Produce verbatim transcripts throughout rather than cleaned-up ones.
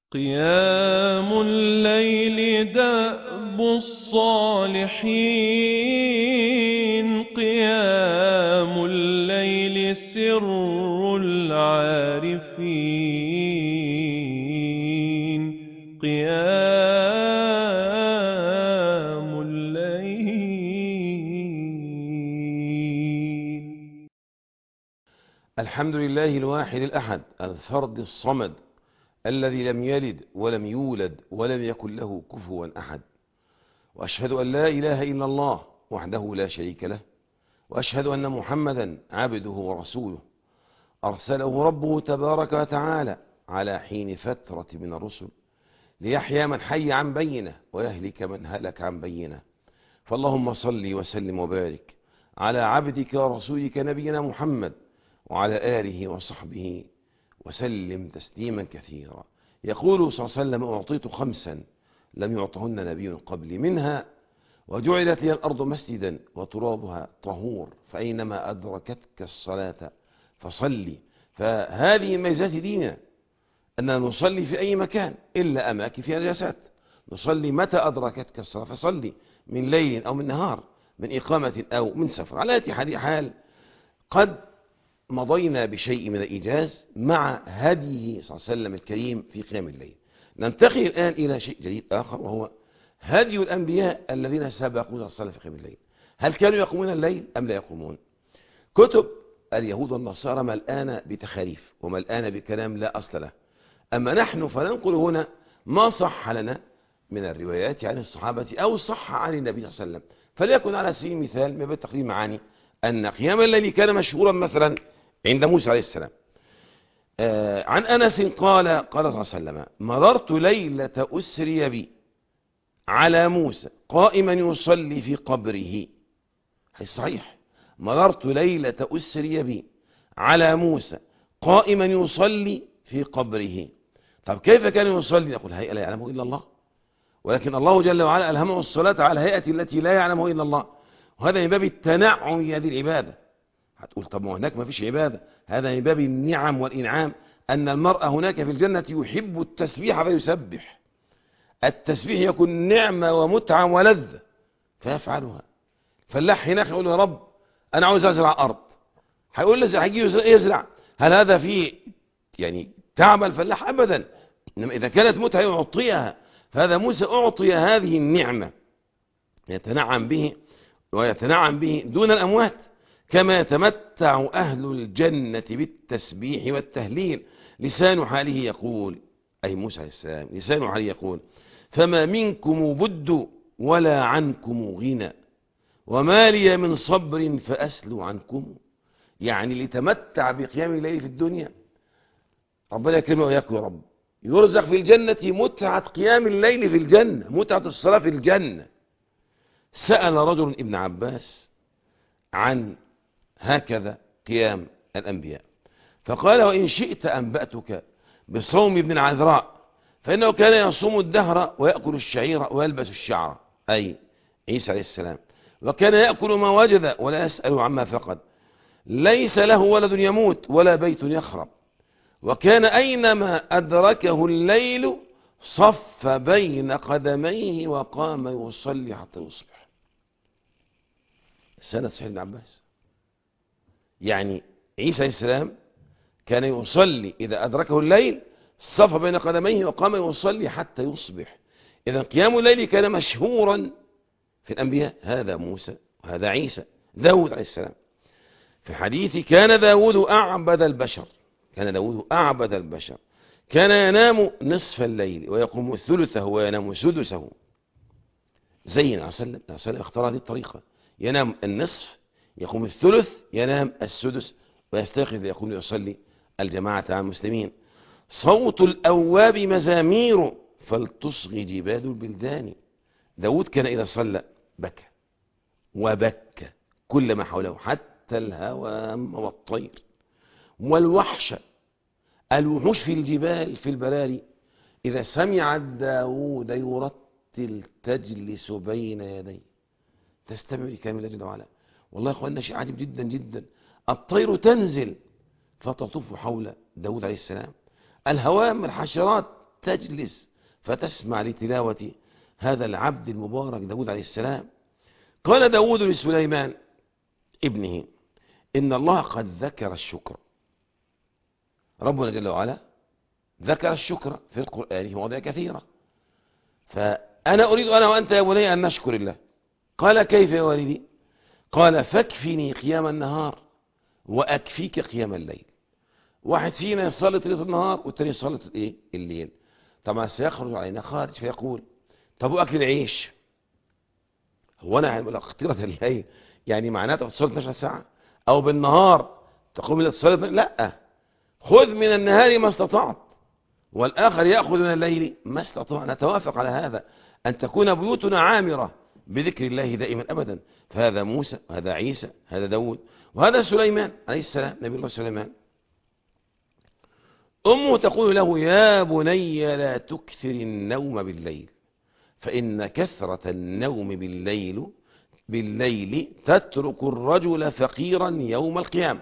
قيام الليل دأب الصالحين، قيام الليل سر العارفين، قيام الليل. الحمد لله الواحد الأحد الفرد الصمد الذي لم يلد ولم يولد ولم يكن له كفوا أحد، وأشهد أن لا إله إلا الله وحده لا شريك له، وأشهد أن محمدا عبده ورسوله أرسله ربه تبارك وتعالى على حين فترة من الرسل ليحيى من حي عن بينه ويهلك من هلك عن بينه. فاللهم صل وسلم وبارك على عبدك ورسولك نبينا محمد وعلى آله وصحبه وسلم تسليما كثيرا. يقول صلى الله عليه وسلم: أعطيت خمسا لم يعطهن نبي قبلي، منها وجعلت لي الأرض مسجدا وترابها طهور، فأينما أدركتك الصلاة فصلي. فهذه ميزات ديننا أننا نصلي في أي مكان إلا أماكن فيها نجاسات. نصلي متى أدركتك الصلاة فصلي، من ليل أو من نهار، من إقامة أو من سفر. على أي حال قد مضينا بشيء من الإيجاز مع هديه صلى الله عليه وسلم الكريم في قيام الليل. ننتقل الآن إلى شيء جديد آخر، وهو هدي الأنبياء الذين سبقونا الصلاة في قيام الليل. هل كانوا يقومون الليل أم لا يقومون؟ كتب اليهود والنصارى ملآنة بتخاريف وملآنة بكلام لا أصل له، أما نحن فننقل هنا ما صح لنا من الروايات عن الصحابة أو صح عن النبي صلى الله عليه وسلم. فليكن على سبيل المثال من باب تقريب معاني أن قيام الليل كان مشهورا مثلا عند موسى عليه السلام. آه عن أنس قال قال صلى الله عليه وسلم: مررت ليلة أسري بي على موسى قائما يصلي في قبره. هي صحيح، مررت ليلة أسري بي على موسى قائما يصلي في قبره. طب كيف كان يصلي؟ نقول: هيئة لا يعلمه إلا الله، ولكن الله جل وعلا ألهمه الصلاة على الهيئة التي لا يعلمه إلا الله، وهذا من باب التنعم في هذه العبادة. هتقول: طب ما هناك ما فيش عبادة. هذا من باب النعم والإنعام، أن المرء هناك في الجنة يحب التسبيح فيسبح. التسبيح يكون نعمة ومتعة ولذة فيفعلها. فلاح هناك يقول: يا رب أنا عاوز أزرع أرض. هيقول له هيجي يزرع، هل هذا فيه يعني تعب الفلاح؟ أبدا. إنما إذا كانت متعة يعطيها. فهذا موسى أعطي هذه النعمة يتنعم به ويتنعم به دون الأموات، كما يتمتع أهل الجنة بالتسبيح والتهليل. لسان حاله يقول، أي موسى عليه السلام لسان حاله يقول: فما منكم بد ولا عنكم غنى، وما لي من صبر فأسلو عنكم. يعني لتمتع بقيام الليل في الدنيا، ربنا يكرمه وياكم يا رب، يرزق في الجنة متعة قيام الليل في الجنة، متعة الصلاة في الجنة. سأل رجل ابن عباس عن هكذا قيام الأنبياء، فقال: وإن شئت أنبأتك بصوم ابن العذراء، فإنه كان يصوم الدهر ويأكل الشعير ويلبس الشعر، أي عيسى عليه السلام، وكان يأكل ما وجد ولا يسأل عما فقد، ليس له ولد يموت ولا بيت يخرب، وكان أينما أدركه الليل صف بين قدميه وقام يصلي حتى يصبح. سنة صحيح ابن عباس. يعني عيسى عليه السلام كان يصلي إذا أدركه الليل، صف بين قدميه وقام يصلي حتى يصبح. إذا قيام الليل كان مشهورا في الأنبياء. هذا موسى وهذا عيسى. داود عليه السلام في حديث: كان داود أعبد البشر، كان داود أعبد البشر، كان ينام نصف الليل ويقوم ثلثه وينام سدسه. زي النبي صلى الله عليه وسلم اختار هذه الطريقة: ينام النصف، يقوم الثلث، ينام السدس، ويستيقظ يقوم يصلي الجماعة مع المسلمين. صوت الأواب مزامير فلتصغي جبال البلدان. داود كان إذا صلى بكى وبكى كل ما حوله، حتى الهوام والطير والوحش. الوحوش في الجبال في البراري إذا سمعت داود يرتل تجلس بين يديه تستمع لكلام الله جل وعلا. والله يا اخواننا شيء عجيب جدا جدا. الطير تنزل فتطوف حول داود عليه السلام. الهوام الحشرات تجلس فتسمع لتلاوة هذا العبد المبارك داود عليه السلام. قال داود لسليمان ابنه: إن الله قد ذكر الشكر. ربنا جل وعلا ذكر الشكر في القرآن في مواضع كثيرة، فأنا أريد أنا وأنت يا بني أن نشكر الله. قال: كيف يا والدي؟ قال: فاكفني قيام النهار وأكفيك قيام الليل. واحد فينا يصلي طيلة النهار والتاني يصلي ايه الليل. طبعا سيخرج علينا خارج فيقول: طب وأكل العيش؟ هو أنا هعمل طيلة الليل يعني معناته تصلي اثنتا عشرة ساعة أو بالنهار تقوم إلى تصلي؟ لا، خذ من النهار ما استطعت والآخر يأخذ من الليل ما استطاع. نتوافق على هذا، أن تكون بيوتنا عامرة بذكر الله دائما أبدا. فهذا موسى، وهذا عيسى، هذا داود، وهذا سليمان عليه السلام، نبي الله سليمان. أمه تقول له: يا بني لا تكثر النوم بالليل فإن كثرة النوم بالليل بالليل تترك الرجل فقيرا يوم القيامة.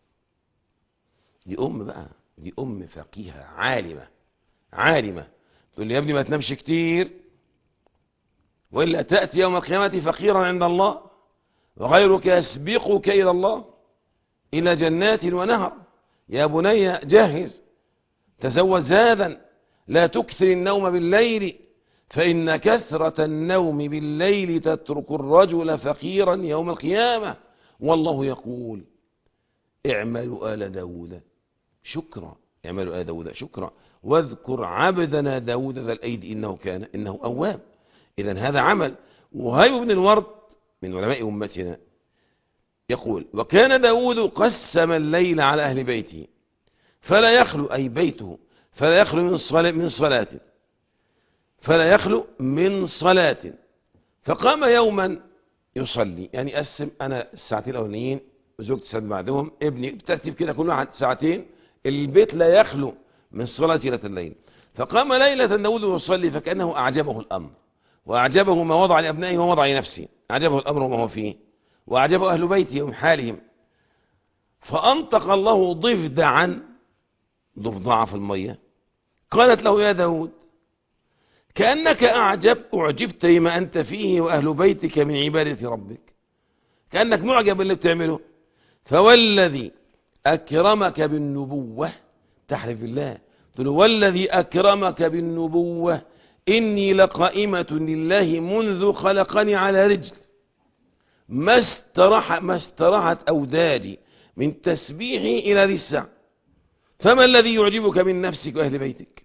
دي أم بقى، دي أم فقيهة عالمة عالمة تقول لي: يا ابني ما تنامش كتير وإلا تأتي يوم القيامة فقيرا عند الله وغيرك يسبقك إلى الله إلى جنات ونهر. يا بني جهز، تزود زادا، لا تكثر النوم بالليل فإن كثرة النوم بالليل تترك الرجل فقيرا يوم القيامة. والله يقول: اعملوا آل داود شكرا، اعملوا آل داود شكرا واذكر عبدنا داود ذا الأيد إنه كان إنه أواب. إذن هذا عمل. وهيب بن الورد من علماء أمتنا يقول: وكان داود قسم الليل على أهل بيته فلا يخلو، أي بيته فلا يخلو من صلاة من صلاة فلا يخلو من صلاة. فقام يوما يصلي، يعني قسم أنا الساعتين الأولانيين وزوجتي سد بعدهم، ابني بترتيب كده كل واحد ساعتين، البيت لا يخلو من صلاة ليلة الليل. فقام ليلة داود يصلي فكأنه أعجبه الأمر وأعجبه ما وضع لأبنائه ووضع لنفسه، أعجبه الأمر وما هو فيه وأعجبه أهل بيته ومن حالهم. فأنطق الله ضفدعا، ضفدعة في المية، قالت له: يا داود كأنك أعجب أعجبت بما أنت فيه وأهل بيتك من عبادة ربك، كأنك معجب اللي بتعمله. فوالذي أكرمك بالنبوة، تحلف بالله، تقول: والذي أكرمك بالنبوة إني لقائمة لله منذ خلقني على رجل ما استراح ما استراحت أودادي من تسبيحي إلى ذي الساعة، فما الذي يعجبك من نفسك وأهل بيتك؟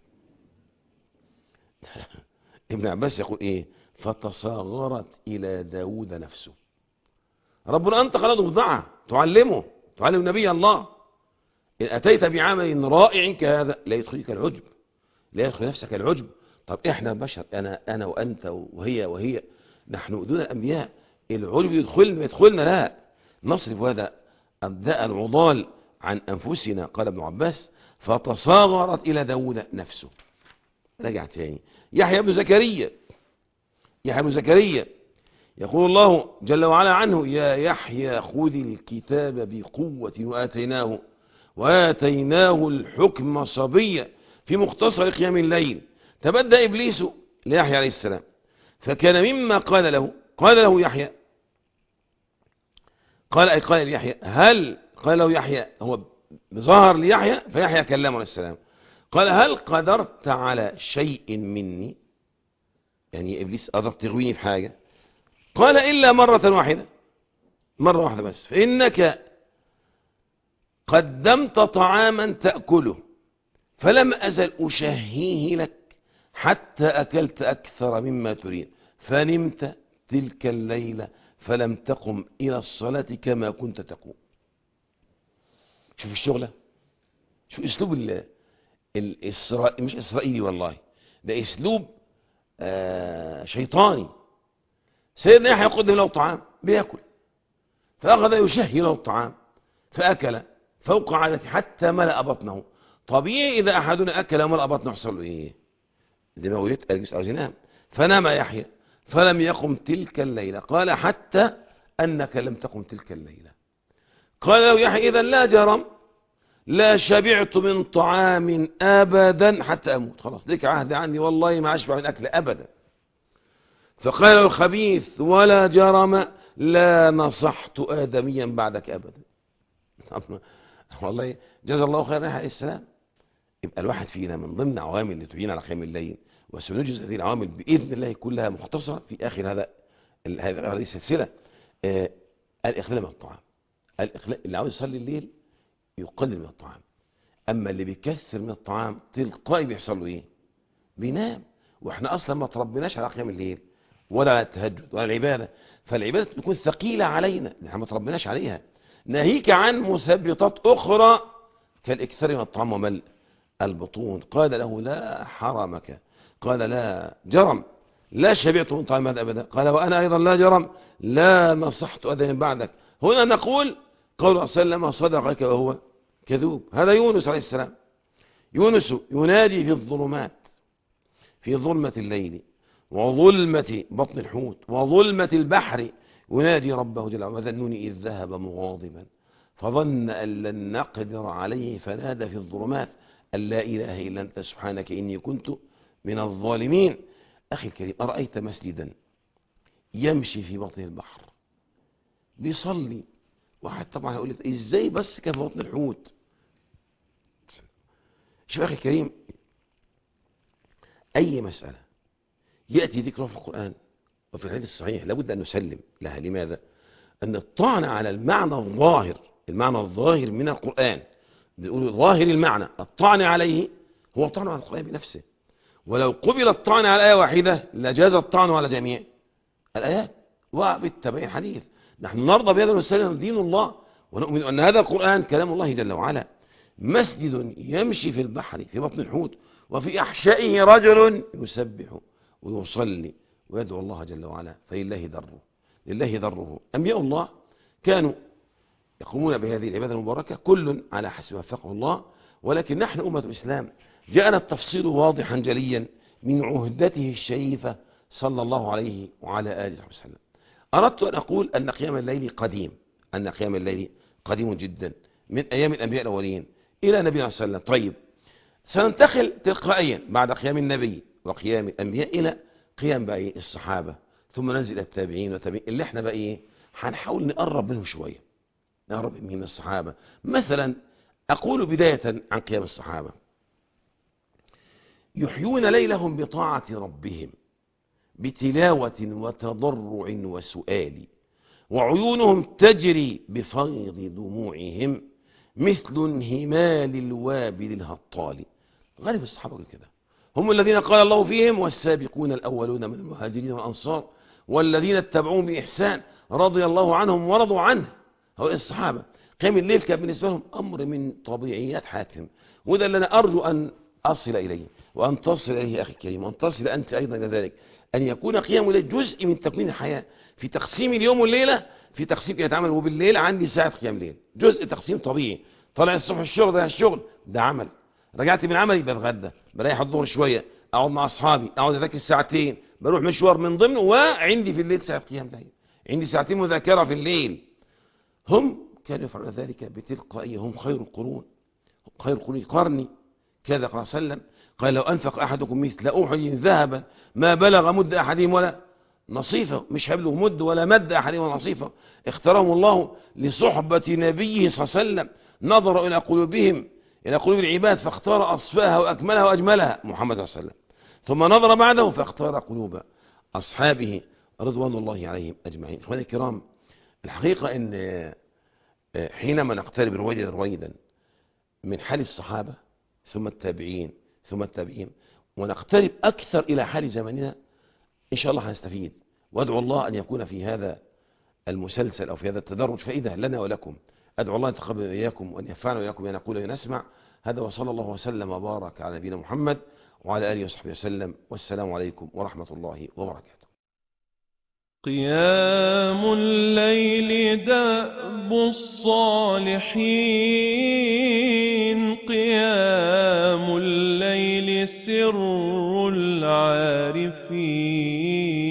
ابن عباس يقول إيه؟ فتصاغرت إلى داود نفسه. ربنا أنطق له ضفدعة تعلمه، تعلم نبي الله: إن أتيت بعمل رائع كهذا لا يدخلك العجب، لا يدخل نفسك العجب. طب إحنا بشر، أنا أنا وأنت وهي وهي، نحن دون الأنبياء، العجب يدخلنا يدخلنا لا نصرف هذا الداء العضال عن أنفسنا. قال ابن عباس: فتصاغرت إلى داود نفسه. رجع تاني يحيى بن زكريا، يحيى بن زكريا يقول الله جل وعلا عنه: يا يحيى خذ الكتاب بقوة وآتيناه وآتيناه الحكم صبيا. في مختصر قيام الليل تبدأ إبليس ليحيى عليه السلام، فكان مما قال له قال له يحيى قال أي قال ليحيى هل قال له يحيى، هو ظهر ليحيى فيحيى كلمه عليه السلام، قال: هل قدرت على شيء مني؟ يعني إبليس قدرت تغويني في حاجة؟ قال: إلا مرة واحدة، مرة واحدة بس، فإنك قدمت طعاما تأكله فلم أزل أشهيه لك حتى أكلت أكثر مما تريد فنمت تلك الليلة فلم تقم إلى الصلاة كما كنت تقوم. شوف الشغلة، شوف أسلوب الإسرائيلي، مش إسرائيلي والله، ده أسلوب آه شيطاني. سيدنا يحيى قدم له طعام بيأكل، فأخذ يشهي له الطعام فأكل فوق عادته حتى ملأ بطنه. طبيعي إذا أحدنا أكل وملأ بطنه يحصل له إيه؟ دماغه يتقل، عاوز ينام. فنام يحيى فلم يقم تلك الليلة، قال: حتى أنك لم تقم تلك الليلة. قال له يحيى: إذا لا جرم، لا شبعت من طعام أبدا حتى أموت، خلاص ليك عهد عني والله ما أشبع من أكل أبدا. فقال له الخبيث ولا جرم لا نصحت آدميا بعدك أبدا. والله جزا الله خيرا عليه السلام. يبقى الواحد فينا من ضمن عوامل اللي تعين على قيام الليل، وسنجز هذه العوامل بإذن الله كلها مختصرة في آخر هذا هذه السلسلة. آه الإقلال من الطعام. الإقلال اللي عاوز يصلي الليل يقلل من الطعام. أما اللي بيكثر من الطعام تلقائي بيحصل له إيه؟ بينام. وإحنا أصلا ما تربناش على قيام الليل ولا على التهجد ولا العبادة، فالعبادة تكون ثقيلة علينا، نحن ما تربناش عليها. ناهيك عن مثبطات أخرى كالإكثار من الطعام وملء البطون. قال له لا حرمك، قال لا جرم لا شبعت من طعام هذا أبدا، قال وأنا أيضا لا جرم لا نصحت أذى من بعدك. هنا نقول قول صلى الله عليه وسلم صدقك وهو كذوب. هذا يونس عليه السلام. يونس ينادي في الظلمات، في ظلمة الليل وظلمة بطن الحوت وظلمة البحر، ينادي ربه جل وعلا وذنوني إذ ذهب مغاضبا فظن أن لن نقدر عليه فنادى في الظلمات أن لا إله إلا أنت سبحانك إني كنت من الظالمين. أخي الكريم، أرأيت مسجدا يمشي في بطن البحر بيصلي، واحد طبعا هيقول لك إزاي بس كان في بطن الحوت؟ شوف أخي الكريم، أي مسألة يأتي ذكرها في القرآن وفي الحديث الصحيح لابد أن نسلم لها. لماذا؟ أن الطعن على المعنى الظاهر، المعنى الظاهر من القرآن، بيقولوا ظاهر المعنى، الطعن عليه هو طعن على القرآن بنفسه. ولو قبل الطعن على آية واحدة لجاز الطعن على جميع الآيات وبالتبعين حديث. نحن نرضى بهذا ونسلم دين الله ونؤمن أن هذا القرآن كلام الله جل وعلا. مسجد يمشي في البحر في بطن الحوت وفي أحشائه رجل يسبح ويصلي ويدعو الله جل وعلا، فلله ذره، لله ذره. أنبياء الله كانوا يقومون بهذه العبادة المباركة كل على حسب ما وفقه الله، ولكن نحن أمة الإسلام جاءنا التفصيل واضحا جليا من عهدته الشريفة صلى الله عليه وعلى آله وسلم. أردت أن أقول أن قيام الليل قديم، أن قيام الليل قديم جدا من أيام الأنبياء الأولين إلى نبينا صلى الله عليه وسلم. طيب، سننتقل تلقائيا بعد قيام النبي وقيام الأنبياء إلى قيام بقى الصحابة، ثم ننزل إلى التابعين والتابعين اللي احنا بقى إيه هنحاول نقرب منهم شوية، نقرب من الصحابة. مثلا أقول بداية عن قيام الصحابة: يحيون ليلهم بطاعة ربهم بتلاوة وتضرع وسؤال، وعيونهم تجري بفيض دموعهم مثل انهمال الوابل الهطال. غالب الصحابة كده، هم الذين قال الله فيهم: والسابقون الأولون من المهاجرين والأنصار والذين اتبعوهم بإحسان رضي الله عنهم ورضوا عنه. هؤلاء الصحابة قيام الليل كان بالنسبة لهم أمر من طبيعيات حياتهم، وده اللي أنا أرجو أن أصل إليه وأن تصل إليه أخي الكريم، وأن تصل أنت أيضا إلى ذلك، أن يكون قيام الليل جزء من تكوين الحياة. في تقسيم اليوم والليلة، في تقسيم كده يتعمل، وبالليل عندي ساعة قيام ليل، جزء تقسيم طبيعي. طلع الصبح الشغل، ده الشغل ده عمل، رجعت من عملي بتغدى، بريح الظهر شوية، أقعد مع أصحابي، أقعد أذاكر ساعتين، بروح مشوار من ضمن، وعندي في الليل ساعة قيام ليل، عندي ساعتين مذاكرة في الليل. هم كانوا يفعلون ذلك بتلقائية. هم خير القرون، خير القرون قرني. كذا قال صلى الله عليه وسلم، قال: لو أنفق أحدكم مثل أحد ذهبا ما بلغ مد أحدهم ولا نصيفه. مش هيبلغ مد ولا مد أحدهم ولا نصيفه. اختارهم الله لصحبة نبيه صلى الله عليه وسلم، نظر إلى قلوبهم، إلى قلوب العباد، فاختار أصفاها وأكملها وأجملها محمد صلى الله عليه وسلم. ثم نظر بعده فاختار قلوب أصحابه رضوان الله عليهم أجمعين. إخواني الكرام، الحقيقة أن حينما نقترب رويدا رويدا من حال الصحابة ثم التابعين ثم التابعين، ونقترب أكثر إلى حال زمننا، إن شاء الله هنستفيد. وأدعو الله أن يكون في هذا المسلسل أو في هذا التدرج فائدة لنا ولكم. أدعو الله أن يتقبل إياكم وأن ينفعنا وإياكم أن نقول ونسمع. هذا وصلى الله وسلم وبارك على نبينا محمد وعلى آله وصحبه وسلم، والسلام عليكم ورحمة الله وبركاته. قيام الليل دأب الصالحين، قيام الليل سر العارفين.